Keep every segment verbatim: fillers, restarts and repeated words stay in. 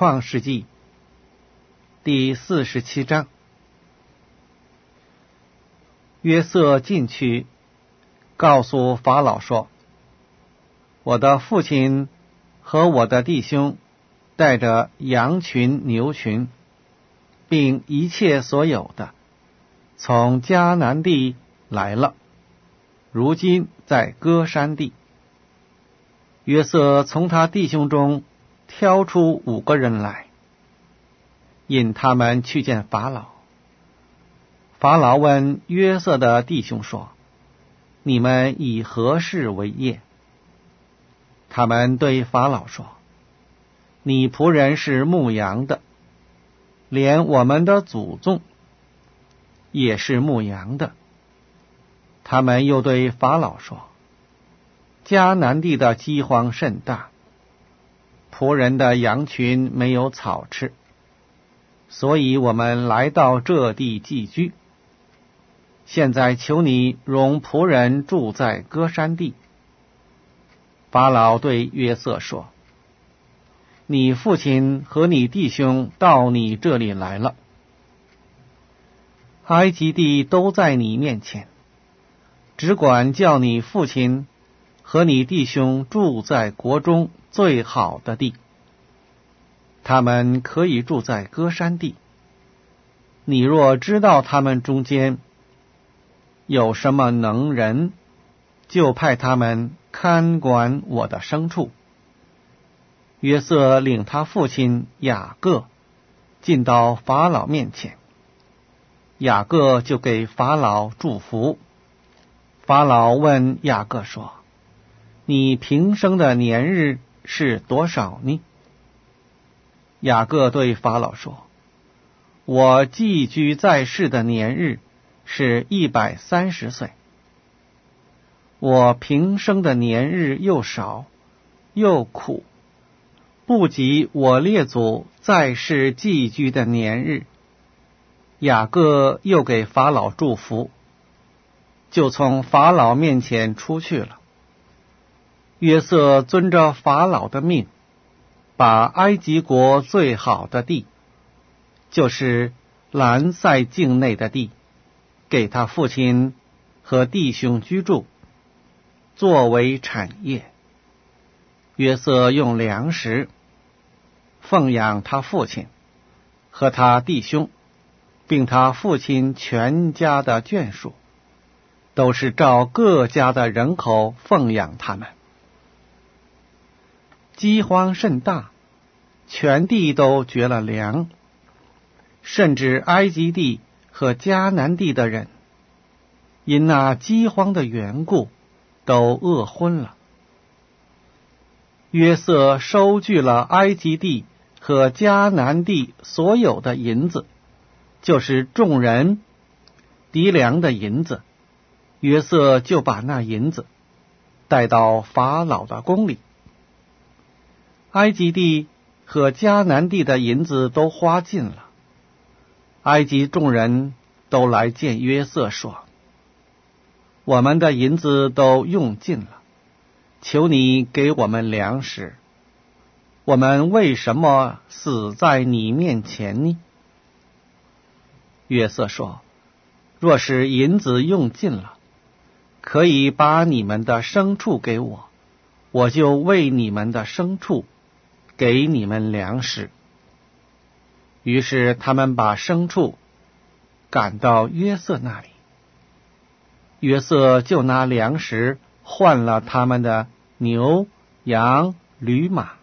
创世纪第四十七章。约瑟进去，告诉法老说：我的父亲和我的弟兄带着羊群牛群，并一切所有的，从迦南地来了，如今在歌珊地。约瑟从他弟兄中挑出五个人来，引他们去见法老。法老问约瑟的弟兄说：你们以何事为业？他们对法老说：你仆人是牧羊的，连我们的祖宗也是牧羊的。他们又对法老说：迦南地的饥荒甚大，仆人的羊群没有草吃，所以我们来到这地寄居。现在求你容仆人住在歌珊地。法老对约瑟说：你父亲和你弟兄到你这里来了，埃及地都在你面前，只管叫你父亲和你弟兄住在国中最好的地，他们可以住在歌珊地。你若知道他们中间有什么能人，就派他们看管我的牲畜。约瑟领他父亲雅各进到法老面前，雅各就给法老祝福。法老问雅各说：你平生的年日是多少呢？雅各对法老说：我寄居在世的年日是一百三十岁。我平生的年日又少又苦，不及我列祖在世寄居的年日。雅各又给法老祝福，就从法老面前出去了。约瑟遵着法老的命，把埃及国最好的地，就是兰塞境内的地，给他父亲和弟兄居住，作为产业。约瑟用粮食奉养他父亲和他弟兄，并他父亲全家的眷属，都是照各家的人口奉养他们。饥荒甚大，全地都绝了粮，甚至埃及地和迦南地的人，因那饥荒的缘故，都饿昏了。约瑟收据了埃及地和迦南地所有的银子，就是众人敌粮的银子。约瑟就把那银子带到法老的宫里。埃及地和迦南地的银子都花尽了。埃及众人都来见约瑟说：我们的银子都用尽了，求你给我们粮食。我们为什么死在你面前呢？约瑟说：若是银子用尽了，可以把你们的牲畜给我，我就为你们的牲畜给你们粮食。于是他们把牲畜赶到约瑟那里，约瑟就拿粮食换了他们的牛、羊、驴马。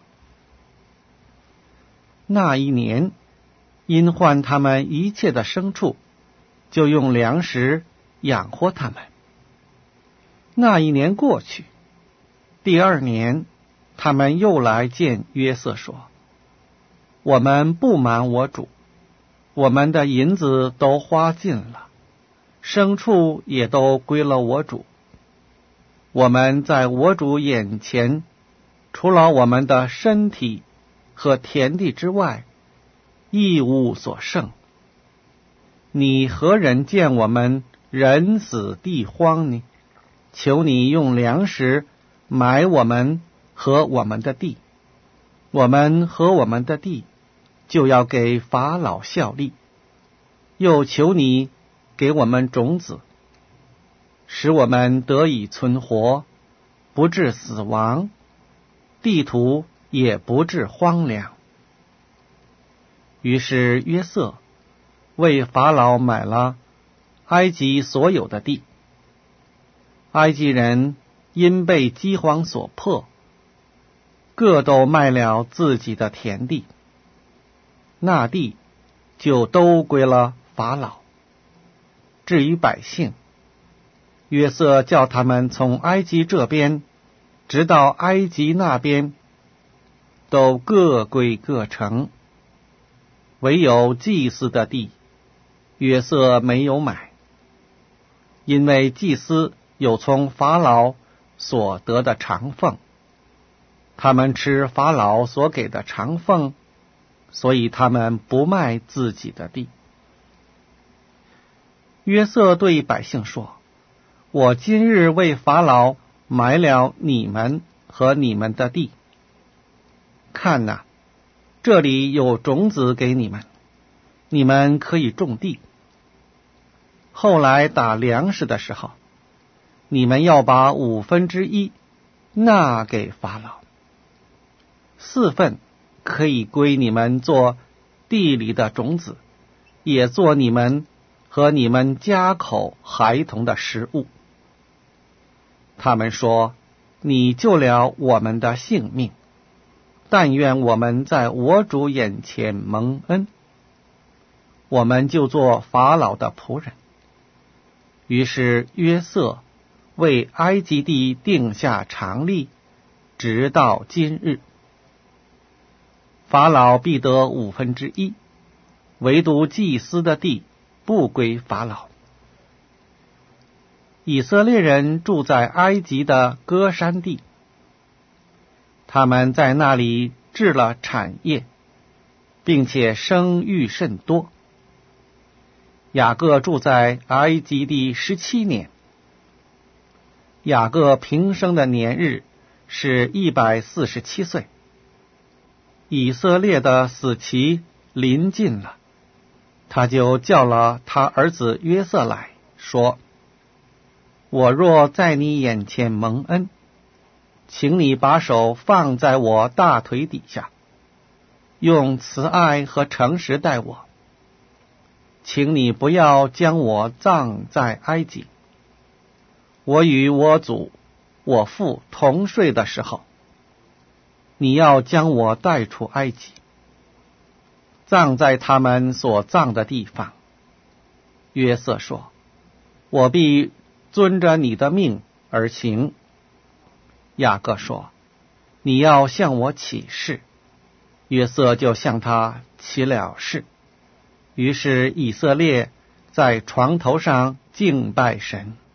那一年，因换他们一切的牲畜，就用粮食养活他们。那一年过去，第二年，他们又来见约瑟说：我们不瞒我主，我们的银子都花尽了，牲畜也都归了我主。我们在我主眼前，除了我们的身体和田地之外，一无所剩。你何人见我们人死地荒呢？求你用粮食买我们和我们的地，我们和我们的地就要给法老效力，又求你给我们种子，使我们得以存活，不致死亡，地土也不致荒凉。于是约瑟为法老买了埃及所有的地。埃及人因被饥荒所迫，各都卖了自己的田地，那地就都归了法老。至于百姓，约瑟叫他们从埃及这边直到埃及那边，都各归各城。唯有祭司的地，约瑟没有买，因为祭司有从法老所得的长俸，他们吃法老所给的长俸，所以他们不卖自己的地。约瑟对百姓说：我今日为法老买了你们和你们的地，看哪，这里有种子给你们，你们可以种地。后来打粮食的时候，你们要把五分之一纳给法老，四份可以归你们做地里的种子，也做你们和你们家口孩童的食物。他们说：你救了我们的性命，但愿我们在我主眼前蒙恩，我们就做法老的仆人。于是约瑟为埃及地定下常例，直到今日。法老必得五分之一，唯独祭司的地不归法老。以色列人住在埃及的歌珊地，他们在那里置了产业，并且生育甚多。雅各住在埃及地十七年，雅各平生的年日是一百四十七岁。以色列的死期临近了，他就叫了他儿子约瑟来说：我若在你眼前蒙恩，请你把手放在我大腿底下，用慈爱和诚实待我，请你不要将我葬在埃及。我与我祖我父同睡的时候，你要将我带出埃及，葬在他们所葬的地方。约瑟说：我必遵着你的命而行。雅各说：你要向我起誓。约瑟就向他起了誓。于是以色列在床头上敬拜神。